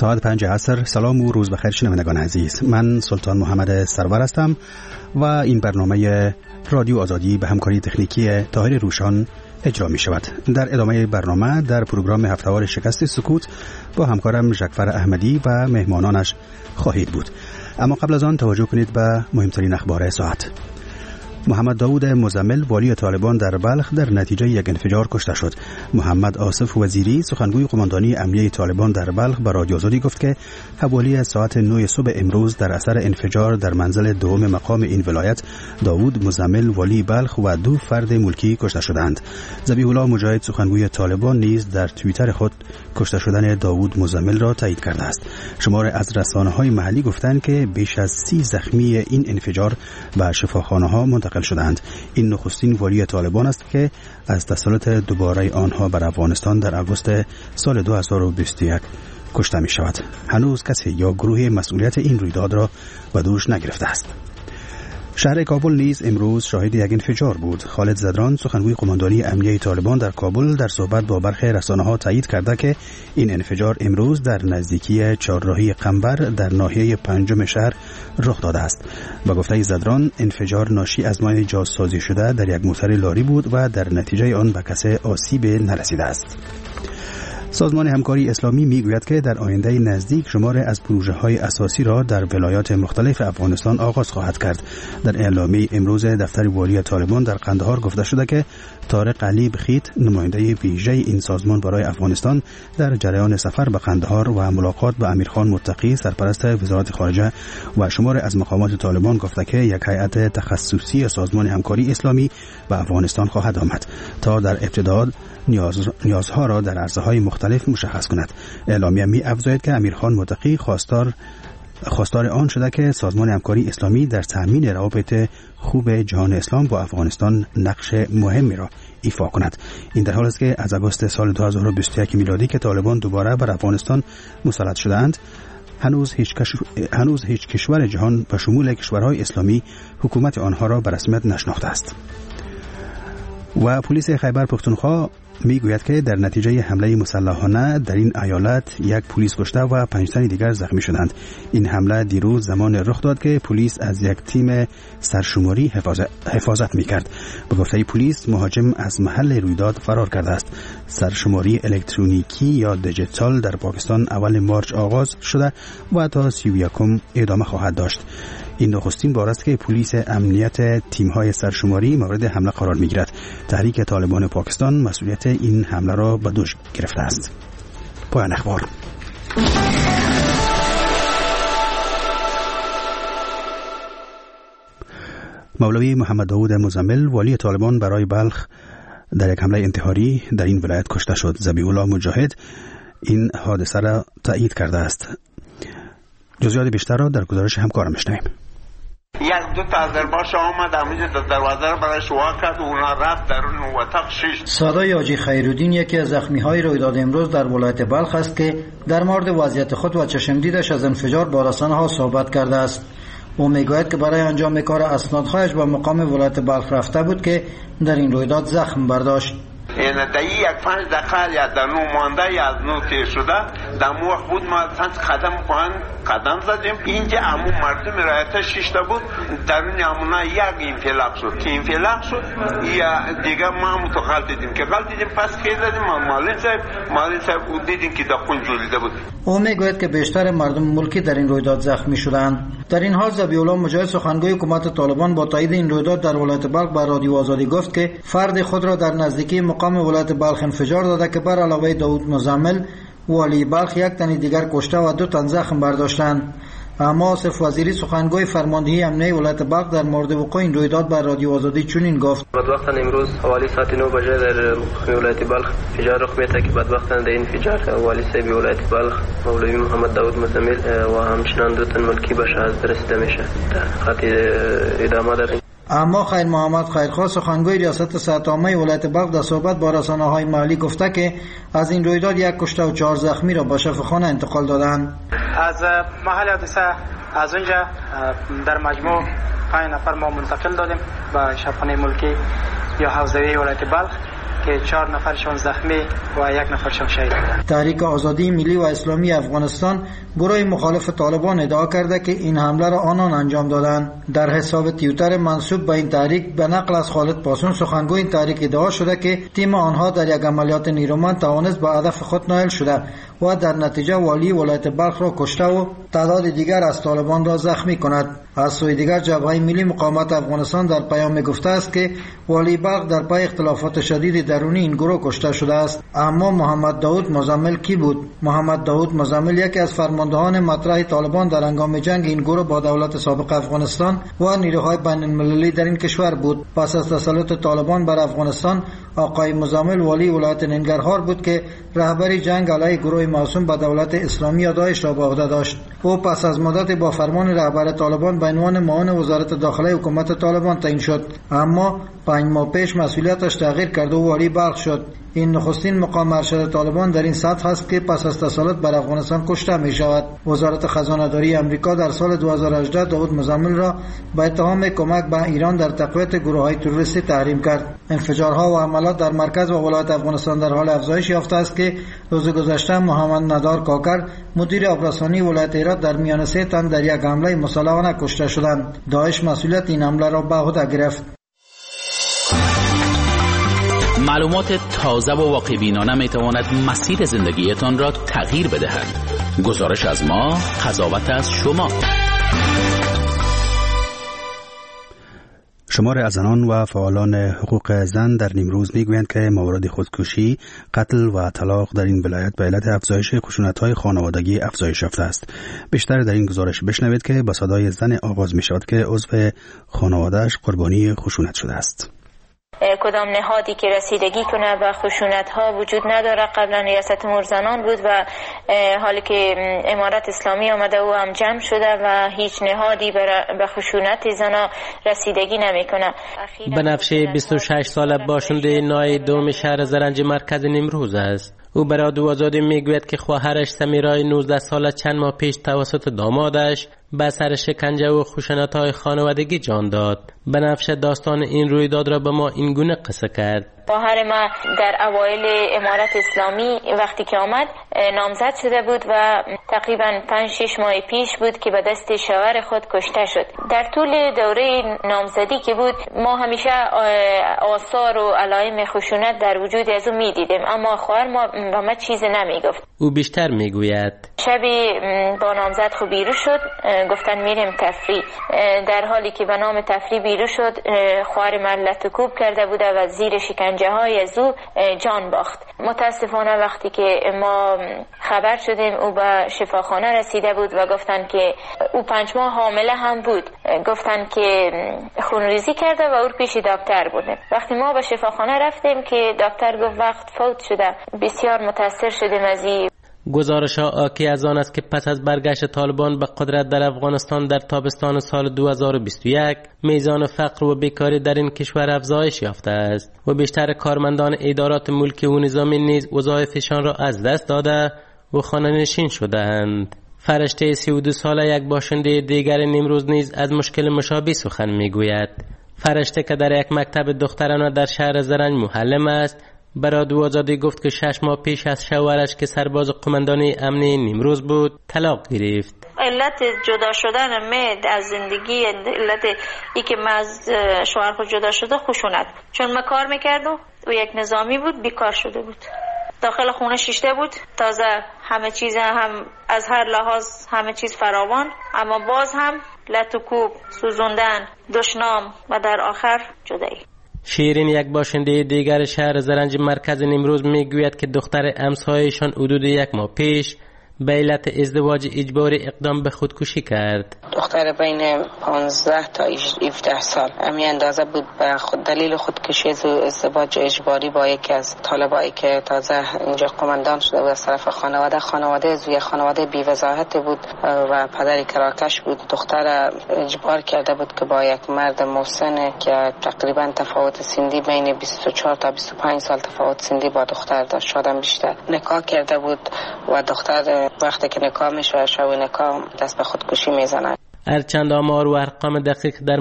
ساعت 5 عصر. سلام و روز بخیر شنوندگان عزیز. من سلطان محمد سرور هستم و این برنامه رادیو آزادی به همکاری تکنیکی طاهر روشان اجرا می شود. در ادامه برنامه در پروگرام هفتهوار شکست سکوت با همکارم جعفر احمدی و مهمانانش خواهید بود. اما قبل از آن توجه کنید به مهمترین اخبار ساعت. محمد داود مزمل والی طالبان در بلخ در نتیجه یک انفجار کشته شد. محمد آصف وزیری سخنگوی قماندانی امنیه طالبان در بلخ به رادیو آزادی گفت که حوالی ساعت 9 صبح امروز در اثر انفجار در منزل دوم مقام این ولایت داود مزمل والی بلخ و 2 فرد ملکی کشته شدند. ذبیح الله مجاهد سخنگوی طالبان نیز در توییتر خود کشته شدن داود مزمل را تایید کرده است. شمار از رسانه‌های محلی گفتند که بیش از 30 زخمی این انفجار به شفاخانه‌ها منتقل شدند. این نخستین والی طالبان است که از تسلط دوباره آنها بر افغانستان در آگوست سال 2021 کشته می شود. هنوز کسی یا گروه مسئولیت این رویداد را به دوش نگرفته است. شهر کابل نیز امروز شاهد یک انفجار بود. خالد زدران سخنگوی قماندانی امنیه طالبان در کابل در صحبت با برخی رسانه‌ها تایید کرده که این انفجار امروز در نزدیکی چهارراهی قنبر در ناحیه 5 شهر رخ داده است. با گفته زدران انفجار ناشی از مایع جاسازی شده در یک موتر لاری بود و در نتیجه آن به کسی آسیب نرسیده است. سازمان همکاری اسلامی میگوید که در آینده نزدیک شمار از پروژه‌های اساسی را در ولایات مختلف افغانستان آغاز خواهد کرد. در اعلامیه امروز دفتر والی طالبان در قندهار گفته شده که طارق علی بخیت نماینده ویژه این سازمان برای افغانستان در جریان سفر به قندهار و ملاقات با امیرخان متقی سرپرست وزارت خارجه و شمار از مقامات طالبان گفته که یک هیئت تخصصی سازمان همکاری اسلامی به افغانستان خواهد آمد تا در ابتدا نیازها را در عرصه‌های مختلف مشخص کند. اعلامیه می افزاید که امیرخان متقی خواستار آن شده که سازمان همکاری اسلامی در تأمین روابط خوب جهان اسلام با افغانستان نقش مهمی را ایفا کند. این در حالی است که از آگوست سال 2021 میلادی که طالبان دوباره بر افغانستان مسلط شدند هنوز هیچ کشور جهان به شمول کشورهای اسلامی حکومت آنها را به رسمیت نشناخته است. و پلیس خیبر پختونخوا میگوید که در نتیجه حمله مسلحانه در این ایالت یک پلیس کشته و 5 تن دیگر زخمی شدند. این حمله دیروز زمان رخ داد که پلیس از یک تیم سرشماری حفاظت میکرد. به گفته پلیس مهاجم از محل رویداد فرار کرده است. سرشماری الکترونیکی یا دیجیتال در پاکستان اول مارچ آغاز شده و تا 31 ادامه خواهد داشت. این نخستین بار است که پلیس امنیت تیم‌های سرشماری مورد حمله قرار می‌گیرد. تحریک طالبان پاکستان مسئولیت این حمله را به دوش گرفته است. پایان اخبار. مولوی محمد داود مزمل والی طالبان برای بلخ در یک حمله انتحاری در این ولایت کشته شد. ذبیح الله مجاهد این حادثه را تایید کرده است. جزئیات بیشتر را در گزارش همکارم می‌شنویم. یک 2 تا آذربایجان آمد همونجا دروازه رو برای شوا کرد و اونا رفت درون اتاق شیش. صدای حاجی خیرالدین یکی از زخمی‌های رویداد امروز در ولایت بلخ است که در مورد وضعیت خود و چشمدیدش از انفجار با رسانه‌ها صحبت کرده است. او میگوید که برای انجام کار اسنادهایش به مقام ولایت بلخ رفته بود که در این رویداد زخم برداشت. این در یک 5 دقیقه یا در نو مانده یا از نو تیر شده در مو وقت بود ما قدم زدیم. اینجا همون مردم رایت 6 تا بود درون همونا یک انفلاق شد که انفلاق شد یا دیگه ما متقل دیدیم که غلط دیدیم پس که زدیم مالین صاحب دیدیم که در خون جولیده بود. او میگوید که بیشتر مردم ملکی در این رویداد زخمی شدند. در این حال ذبیح الله مجاهد سخنگوی حکومت طالبان با تایید این رویداد در ولایت بلخ به رادیو آزادی گفت که فرد خود را در نزدیکی مقام ولایت بلخ انفجار داده که بر علاوه داود مزمل والی بلخ 1 تن دیگر کشته و 2 تن زخم برداشتند. اما آصف وزیری سخنگوی فرماندهی امنیه ولایت بلخ در مورد وقوع این رویداد بر رادیو آزادی چنین گفت: بدبختانه امروز حوالی ساعت 9 بجه در ولایت بلخ انفجار رخ میده که بدبختانه در این انفجار والی صاحب ولایت بلخ مولوی محمد داود مزمل و همچنان 2 تن ملکی به شهادت رسیده میشه. در خط ادامه داریم. اما خیر محمد خیرخواه سخنگوی ریاست صحت عامه ولایت بلخ در صحبت با رسانه‌های محلی گفته که از این رویداد 1 کشته و 4 زخمی را به شفاخانه انتقال دادند. از محل حادثه از اونجا در مجموع 5 نفر ما منتقل دادیم به شفاخانه ملکی یا حوزوی ولایت بلخ که 4 نفرشون زخمی و 1 نفرشون شهید شدند. تحریک آزادی ملی و اسلامی افغانستان گروه مخالف طالبان ادعا کرده که این حمله را آنان انجام دادند. در حساب توییتر منسوب به این تحریک به نقل از خالد پاسون سخنگوی این تحریک ادعا شده که تیم آنها در یک عملیات نیرومند توانست به هدف خود نائل شده و در نتیجه والی ولایت بلخ را کشته و تعداد دیگر از طالبان را زخمی کند. از سوی دیگر جبهه ملی مقاومت افغانستان در پیام گفته است که والی بلخ در پی اختلافات شدید درونی این گروه کشته شده است. اما محمد داود مزمل کی بود؟ محمد داود مزمل یکی از فرماندهان مطرح طالبان در هنگام جنگ این گروه با دولت سابق افغانستان و نیروهای بین المللی در این کشور بود. پس از تسلط طالبان بر افغانستان، آقای مزمل والی ولایت ننگرهار بود که رهبری جنگ علیه گروه موسوم به دولت اسلامی یا داعش را به عهده داشت. او پس از مدت با فرمان رهبر طالبان به عنوان معاون وزارت داخله حکومت طالبان تعیین شد، اما 5 ماه پیش مسئولیتش تغییر کرد و والی بلخ شد. این نخستین مقام ارشد طالبان در این سطح است که پس از تسلط بر افغانستان کشته می شود. وزارت خزانه‌داری امریکا در سال 2018 داود مزمل را به اتهام کمک به ایران در تقویت گروه‌های تروریستی تحریم کرد. انفجارها و حملات در مرکز و ولایت افغانستان در حال افزایش یافته است که روز گذشته محمد ندار کاکر مدیر آپراسیونی ولایت هرات در میان 3 تن در یک حمله مسلحانه کشته شدند. داعش مسئولیت این حمله را به عهده گرفت. معلومات تازه و واقع بینانه می تواند مسیر زندگیتان را تغییر بدهد. گزارش از ما، قضاوت از شما. شمار از زنان و فعالان حقوق زن در نیمروز میگویند که موارد خودکشی، قتل و طلاق در این ولایت به علت افزایش خشونت‌های خانوادگی افزایش یافته است. بیشتر در این گزارش بشنوید که با صدای زن آغاز می شود که عضو خانواده‌اش قربانی خشونت شده است. کدام نهادی که رسیدگی کنه به خشونت ها وجود نداره. قبلا ریاست امور زنان بود و حالی که امارت اسلامی آمده او هم جمع شده و هیچ نهادی به خشونت زنا رسیدگی نمیکنه. بنفشه 26 ساله باشنده نای دوم شهر زرنج مرکز نیمروز است. او برای رادیو آزادی میگوید که خواهرش سمیرای 19 ساله چند ماه پیش توسط دامادش به اثر شکنجه و خشونت‌های خانوادگی جان داد. بنفشه داستان این رویداد را به ما این گونه قصه کرد. خواهر ما در اوایل امارت اسلامی وقتی که آمد نامزد شده بود و تقریبا 5-6 ماه پیش بود که به دست شوهر خود کشته شد. در طول دوره نامزدی که بود ما همیشه آثار و علائم خشونت در وجود از او می‌دیدیم، اما خواهر ما به ما چیزی نمیگفت. او بیشتر میگوید شبی با نامزد خود بیرون شد، گفتن میریم تفریح. در حالی که به نام تفریح بیرون شد، خواهر من لطکوب کرده بود و زیر شکنجه های از او جان باخت. متاسفانه وقتی که ما خبر شدیم او به شفاخانه رسیده بود و گفتن که او 5 ماه حامله هم بود. گفتن که خونریزی کرده و او پیش دکتر بودیم. وقتی ما به شفاخانه رفتیم که دکتر گفت وقت فوت شده. بسیار متاثر شدیم از این. گزارش ها آکی از آن است که پس از برگشت طالبان به قدرت در افغانستان در تابستان سال 2021 میزان فقر و بیکاری در این کشور افزایش یافته است و بیشتر کارمندان ادارات ملکی و نظامی نیز وظایفشان را از دست داده و خانه‌نشین شده‌اند. فرشته 32 ساله یک باشنده دیگر نیمروز نیز از مشکل مشابه سخن میگوید. فرشته که در یک مکتب دخترانه در شهر زرنج معلم است، برای رادیو آزادی گفت که 6 ماه پیش از شوهرش که سرباز قماندانی امنی نیمروز بود طلاق گرفت. علت جدا شدن من از زندگی، علت ای که من از شوهر خود جدا شده خشونت، چون من کار میکردم و یک نظامی بود بیکار شده بود، داخل خونه شیشته بود، تازه همه چیز هم از هر لحاظ همه چیز فراوان، اما باز هم لطکوب، سوزوندن، دشنام و در آخر جدایی. شیرین یک باشنده دیگر شهر زرنج مرکز نیمروز میگوید که دختر امسایشان حدود 1 ماه پیش به علت ازدواج اجباری اقدام به خودکشی کرد. دختر بین 15 تا 17 سال همین اندازه بود به دلیل خودکشی ازدواج اجباری با یکی از طالبایی که تازه اینجا قماندان شده بود از طرف خانواده زوی خانواده بی‌وضاحت بود و پدری کراکش بود. دختر اجبار کرده بود که با یک مرد مسن که تقریبا تفاوت سنی بین 24 تا 25 سال تفاوت سنی با دختر داشت، شادم بیشتر نکاح کرده بود و دختر وقتی که نکاح میشه شب نکاح دست به خودکشی میزنه. هرچند آمار و ارقام دقیق در